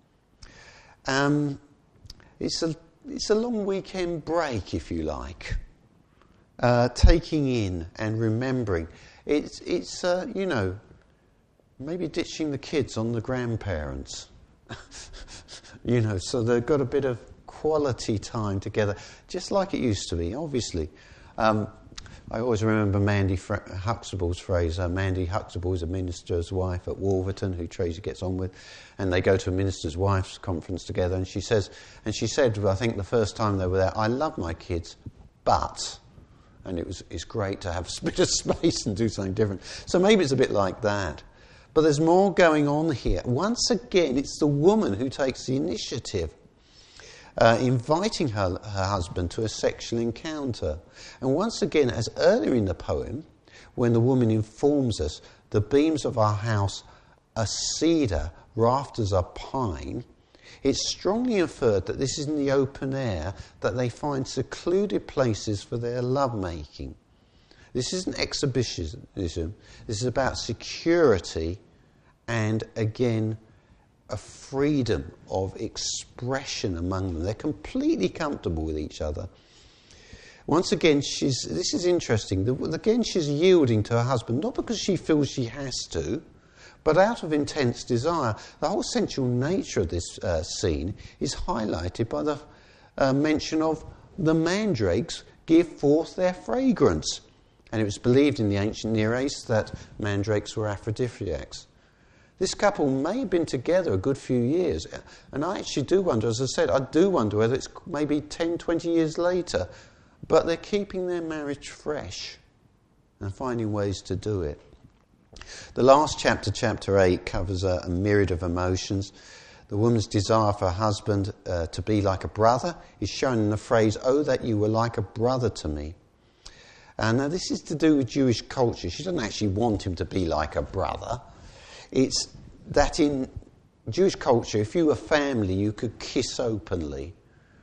It's a long weekend break, if you like. Taking in and remembering. It's maybe ditching the kids on the grandparents. So they've got a bit of quality time together, just like it used to be, obviously. I always remember Mandy Huxtable's phrase. Mandy Huxtable is a minister's wife at Wolverton who Tracy gets on with, and they go to a minister's wife's conference together, and she said, I think the first time they were there, "I love my kids, but," and it's great to have a bit of space and do something different. So maybe it's a bit like that. But there's more going on here. Once again, it's the woman who takes the initiative, inviting her husband to a sexual encounter. And once again, as earlier in the poem, when the woman informs us, "The beams of our house are cedar, rafters are pine," it's strongly inferred that this is in the open air, that they find secluded places for their lovemaking. This isn't exhibitionism. This is about security and, again, a freedom of expression among them. They're completely comfortable with each other. Once again, this is interesting. Again, she's yielding to her husband, not because she feels she has to, but out of intense desire. The whole sensual nature of this scene is highlighted by the mention of the mandrakes give forth their fragrance. And it was believed in the ancient Near East that mandrakes were aphrodisiacs. This couple may have been together a good few years. And I actually do wonder, as I said, whether it's maybe 10, 20 years later. But they're keeping their marriage fresh and finding ways to do it. The last chapter, chapter 8, covers a myriad of emotions. The woman's desire for her husband to be like a brother is shown in the phrase, "Oh, that you were like a brother to me." And now this is to do with Jewish culture. She doesn't actually want him to be like a brother. It's that in Jewish culture, if you were family, you could kiss openly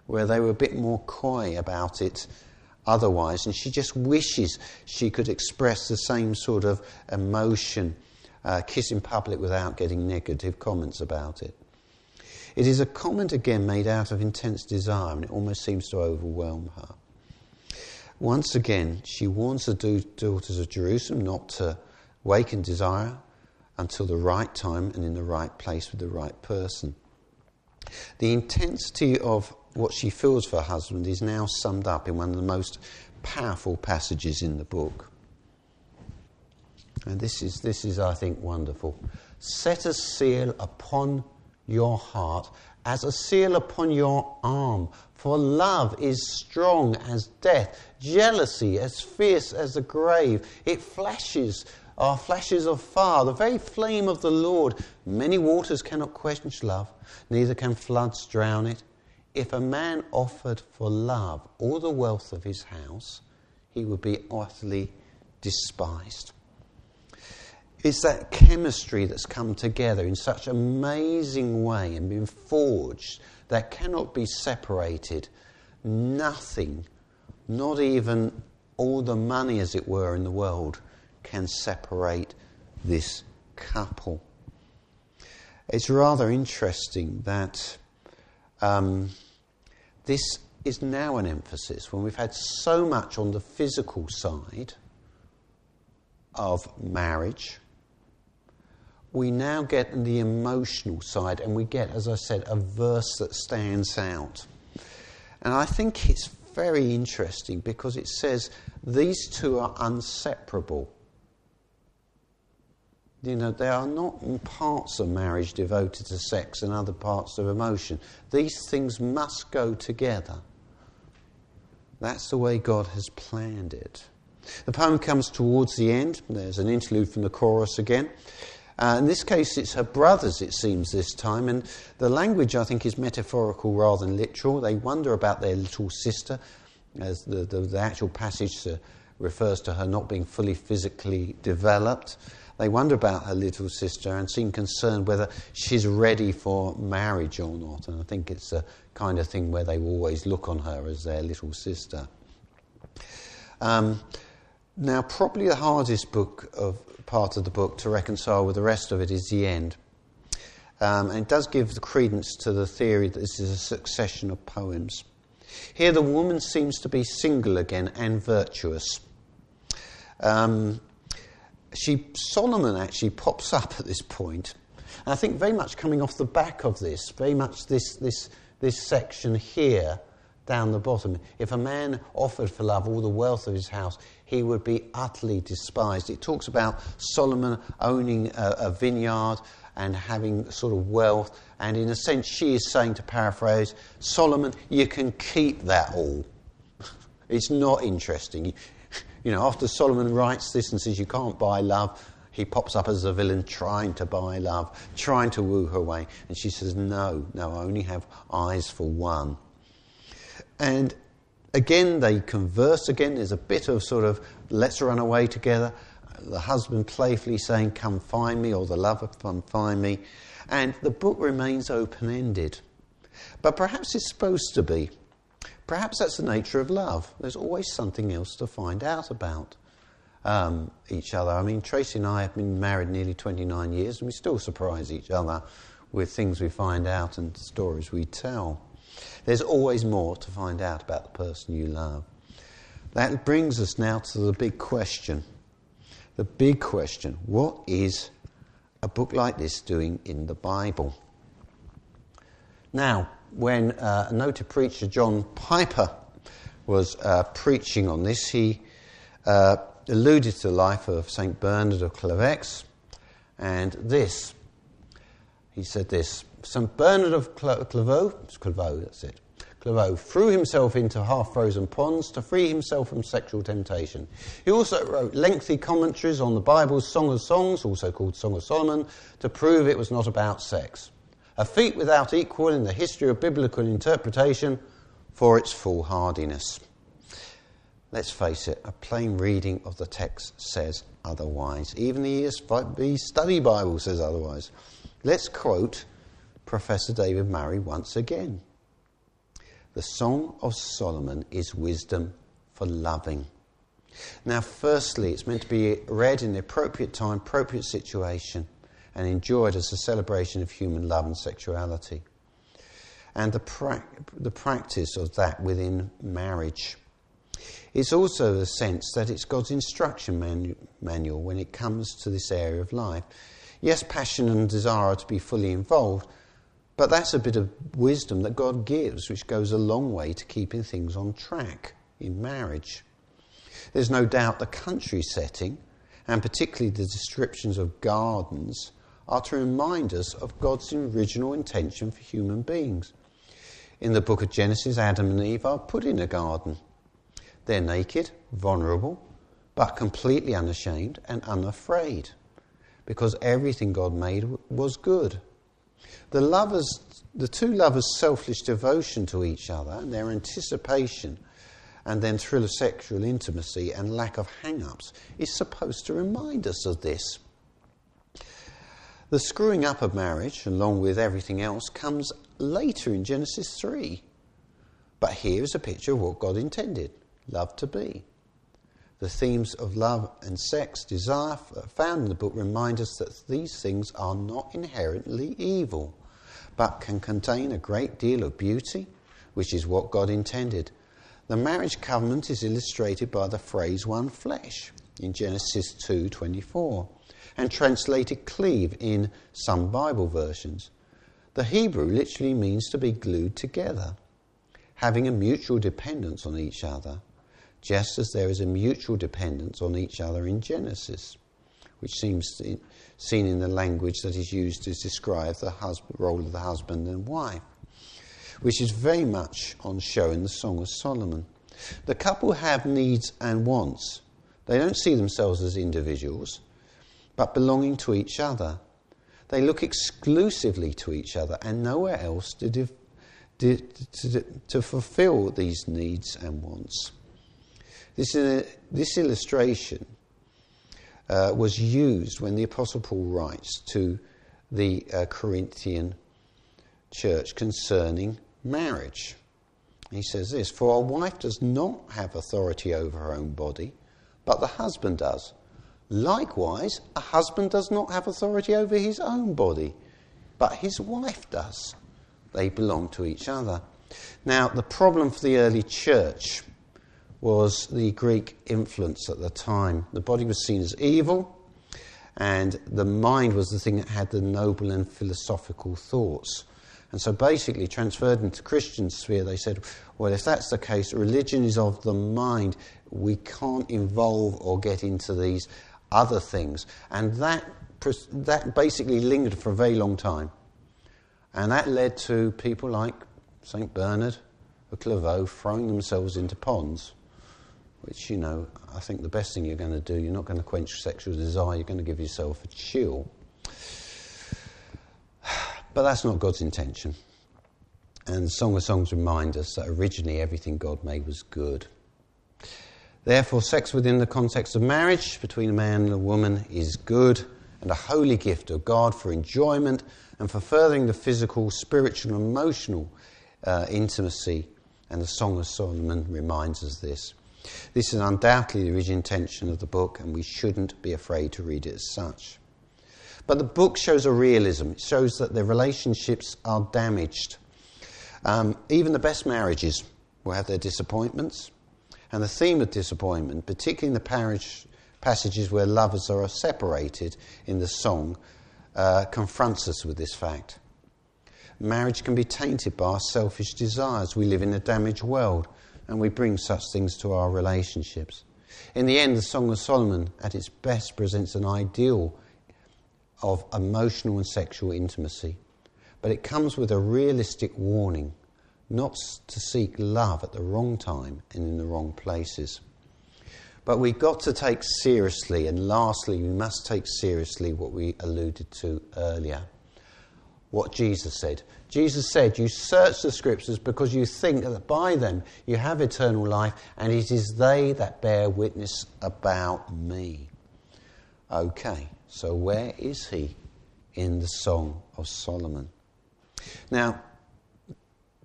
where they were a bit more coy about it otherwise, and she just wishes she could express the same sort of emotion, kiss in public without getting negative comments about it. It is a comment again made out of intense desire, and it almost seems to overwhelm her. Once again, she warns the daughters of Jerusalem not to waken desire until the right time and in the right place with the right person. The intensity of what she feels for her husband is now summed up in one of the most powerful passages in the book. And this is, I think, wonderful. Set a seal upon your heart as a seal upon your arm, for love is strong as death, jealousy as fierce as the grave. It flashes of fire, the very flame of the Lord. Many waters cannot quench love, neither can floods drown it. If a man offered for love all the wealth of his house, he would be utterly despised. It's that chemistry that's come together in such an amazing way and been forged that cannot be separated. Nothing, not even all the money, as it were, in the world, can separate this couple. It's rather interesting that this is now an emphasis when we've had so much on the physical side of marriage. We now get the emotional side, and we get, as I said, a verse that stands out. And I think it's very interesting because it says these two are inseparable. You know, there are not parts of marriage devoted to sex and other parts of emotion. These things must go together. That's the way God has planned it. The poem comes towards the end. There's an interlude from the chorus again. In this case, it's her brothers, it seems, this time. And the language, I think, is metaphorical rather than literal. They wonder about their little sister, as the actual passage refers to her not being fully physically developed. They wonder about her little sister and seem concerned whether she's ready for marriage or not. And I think it's the kind of thing where they always look on her as their little sister. Now, probably the hardest part of the book to reconcile with the rest of it is the end. And it does give the credence to the theory that this is a succession of poems. Here the woman seems to be single again and virtuous. Solomon actually pops up at this point. And I think very much coming off the back of this, very much this section here down the bottom. If a man offered for love all the wealth of his house, he would be utterly despised. It talks about Solomon owning a vineyard and having sort of wealth. And in a sense, she is saying, to paraphrase, Solomon, you can keep that all. It's not interesting. You know, after Solomon writes this and says you can't buy love, he pops up as a villain trying to buy love, trying to woo her away. And she says, no, I only have eyes for one. And again, they converse again. There's a bit of sort of, let's run away together. The husband playfully saying, come find me, or the lover, come find me. And the book remains open-ended. But perhaps it's supposed to be. Perhaps that's the nature of love. There's always something else to find out about each other. I mean, Tracy and I have been married nearly 29 years, and we still surprise each other with things we find out and stories we tell. There's always more to find out about the person you love. That brings us now to the big question. The big question, what is a book like this doing in the Bible? Now, when a noted preacher, John Piper, was preaching on this, he alluded to the life of St. Bernard of Clairvaux, and this, he said this, St. Bernard of Clairvaux, that's it, Clairvaux threw himself into half-frozen ponds to free himself from sexual temptation. He also wrote lengthy commentaries on the Bible's Song of Songs, also called Song of Solomon, to prove it was not about sex. A feat without equal in the history of biblical interpretation for its foolhardiness. Let's face it, a plain reading of the text says otherwise. Even the ESV Study Bible says otherwise. Let's quote Professor David Murray once again. The Song of Solomon is wisdom for loving. Now, firstly, it's meant to be read in the appropriate time, appropriate situation, and enjoyed as a celebration of human love and sexuality. And the practice of that within marriage. It's also a sense that it's God's instruction manual when it comes to this area of life. Yes, passion and desire are to be fully involved, but that's a bit of wisdom that God gives, which goes a long way to keeping things on track in marriage. There's no doubt the country setting, and particularly the descriptions of gardens, are to remind us of God's original intention for human beings. In the book of Genesis, Adam and Eve are put in a garden. They're naked, vulnerable, but completely unashamed and unafraid, because everything God made was good. The two lovers' selfish devotion to each other and their anticipation and then thrill of sexual intimacy and lack of hang-ups is supposed to remind us of this. The screwing up of marriage, along with everything else, comes later in Genesis 3. But here is a picture of what God intended love to be. The themes of love and sex, desire, found in the book remind us that these things are not inherently evil, but can contain a great deal of beauty, which is what God intended. The marriage covenant is illustrated by the phrase one flesh in Genesis 2:24 and translated cleave in some Bible versions. The Hebrew literally means to be glued together, having a mutual dependence on each other, just as there is a mutual dependence on each other in Genesis, which seems seen in the language that is used to describe the role of the husband and wife, which is very much on show in the Song of Solomon. The couple have needs and wants. They don't see themselves as individuals, but belonging to each other. They look exclusively to each other and nowhere else to fulfill these needs and wants. This illustration was used when the Apostle Paul writes to the Corinthian church concerning marriage. He says this, "For a wife does not have authority over her own body, but the husband does. Likewise, a husband does not have authority over his own body, but his wife does. They belong to each other." Now, the problem for the early church was the Greek influence at the time. The body was seen as evil, and the mind was the thing that had the noble and philosophical thoughts. And so basically, transferred into Christian sphere, they said, well, if that's the case, religion is of the mind. We can't involve or get into these other things. And that basically lingered for a very long time. And that led to people like St. Bernard of Clairvaux throwing themselves into ponds, which, I think the best thing you're going to do, you're not going to quench sexual desire, you're going to give yourself a chill. But that's not God's intention. And the Song of Songs reminds us that originally everything God made was good. Therefore, sex within the context of marriage between a man and a woman is good and a holy gift of God for enjoyment and for furthering the physical, spiritual and emotional intimacy. And the Song of Solomon reminds us this. This is undoubtedly the original intention of the book, and we shouldn't be afraid to read it as such. But the book shows a realism. It shows that the relationships are damaged. Even the best marriages will have their disappointments. And the theme of disappointment, particularly in the passages where lovers are separated in the song, confronts us with this fact. Marriage can be tainted by our selfish desires. We live in a damaged world, and we bring such things to our relationships. In the end, the Song of Solomon, at its best, presents an ideal of emotional and sexual intimacy. But it comes with a realistic warning not to seek love at the wrong time and in the wrong places. But we've got to take seriously, and lastly, we must take seriously what we alluded to earlier. What Jesus said. Jesus said, you search the scriptures because you think that by them you have eternal life, and it is they that bear witness about me. Okay, so where is he in the Song of Solomon? Now,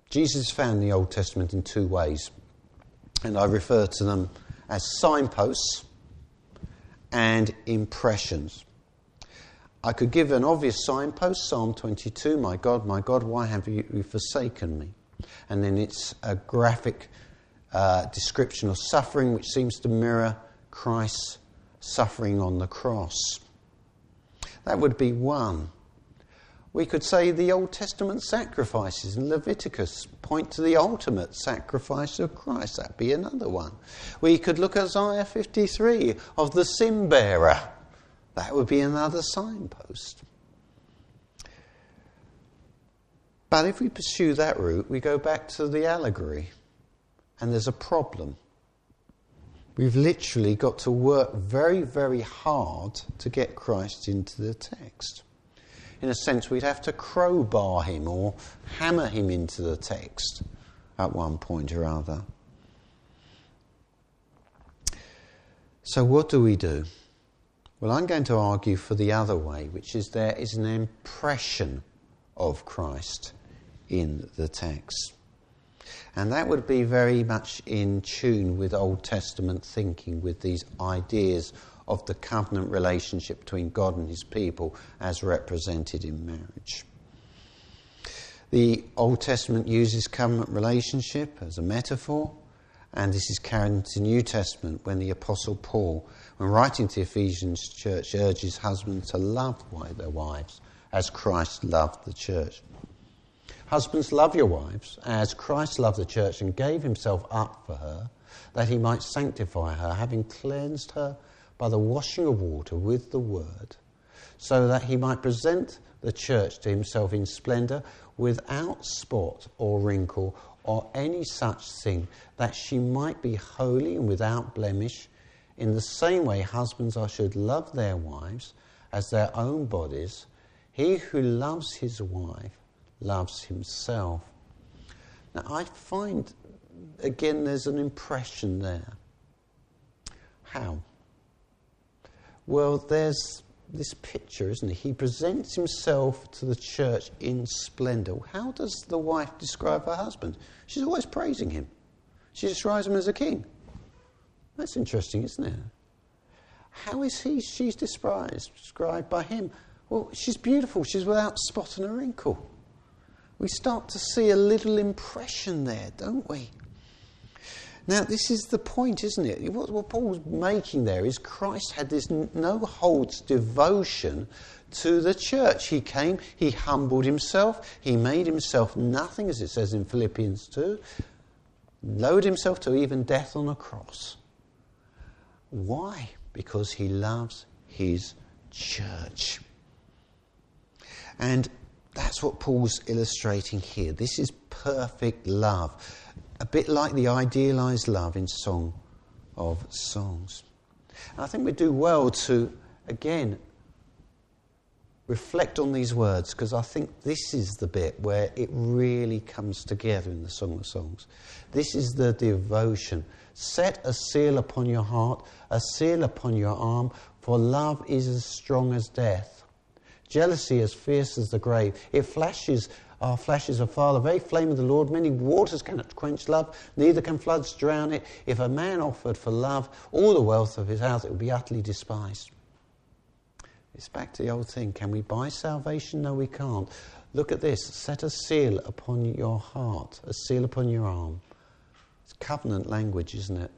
Jesus is found in the Old Testament in two ways, and I refer to them as signposts and impressions. I could give an obvious signpost, Psalm 22, my God, why have you forsaken me? And then it's a graphic description of suffering which seems to mirror Christ's suffering on the cross. That would be one. We could say the Old Testament sacrifices in Leviticus point to the ultimate sacrifice of Christ. That'd be another one. We could look at Isaiah 53 of the sin bearer. That would be another signpost. But if we pursue that route, we go back to the allegory, and there's a problem. We've literally got to work very, very hard to get Christ into the text. In a sense, we'd have to crowbar him or hammer him into the text at one point or other. So what do we do? Well, I'm going to argue for the other way, which is there is an impression of Christ in the text. And that would be very much in tune with Old Testament thinking, with these ideas of the covenant relationship between God and his people as represented in marriage. The Old Testament uses covenant relationship as a metaphor, and this is carried into the New Testament when the Apostle Paul, when writing to the Ephesians church, urges husbands to love their wives as Christ loved the church. Husbands, love your wives as Christ loved the church and gave himself up for her, that he might sanctify her, having cleansed her by the washing of water with the word, so that he might present the church to himself in splendour, without spot or wrinkle or any such thing, that she might be holy and without blemish. In the same way, husbands should love their wives as their own bodies. He who loves his wife loves himself. Now, I find, again, there's an impression there. How? Well, there's this picture, isn't it? He presents himself to the church in splendour. How does the wife describe her husband? She's always praising him. She describes him as a king. That's interesting, isn't it? How is she's described by him? Well, she's beautiful. She's without spot and a wrinkle. We start to see a little impression there, don't we? Now, this is the point, isn't it? What Paul's making there is Christ had this no-holds devotion to the church. He came, he humbled himself, he made himself nothing, as it says in Philippians 2, lowered himself to even death on a cross. Why? Because he loves his church. And that's what Paul's illustrating here. This is perfect love. A bit like the idealised love in Song of Songs. And I think we do well to, again, reflect on these words, because I think this is the bit where it really comes together in the Song of Songs. This is the devotion. Set a seal upon your heart, a seal upon your arm, for love is as strong as death. Jealousy as fierce as the grave. It flashes afar, the very flame of the Lord. Many waters cannot quench love, neither can floods drown it. If a man offered for love all the wealth of his house, it would be utterly despised. It's back to the old thing. Can we buy salvation? No, we can't. Look at this. Set a seal upon your heart, a seal upon your arm. It's covenant language, isn't it?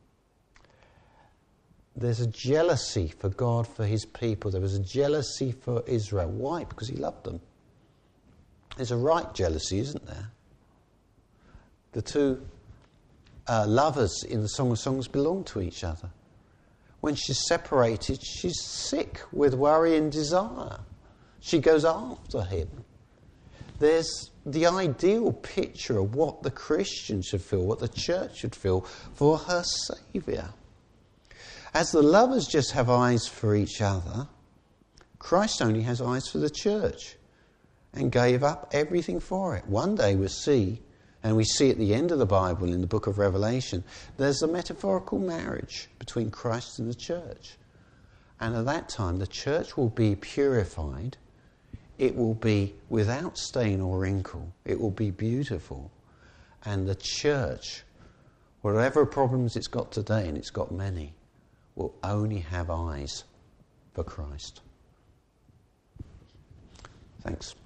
There's a jealousy for God, for his people. There was a jealousy for Israel. Why? Because he loved them. There's a right jealousy, isn't there? The two lovers in the Song of Songs belong to each other. When she's separated, she's sick with worry and desire. She goes after him. There's the ideal picture of what the Christian should feel, what the church should feel for her Saviour. As the lovers just have eyes for each other, Christ only has eyes for the church and gave up everything for it. One day we'll see, and we see at the end of the Bible in the book of Revelation, there's a metaphorical marriage between Christ and the church. And at that time the church will be purified. It will be without stain or wrinkle. It will be beautiful. And the church, whatever problems it's got today, and it's got many, will only have eyes for Christ. Thanks.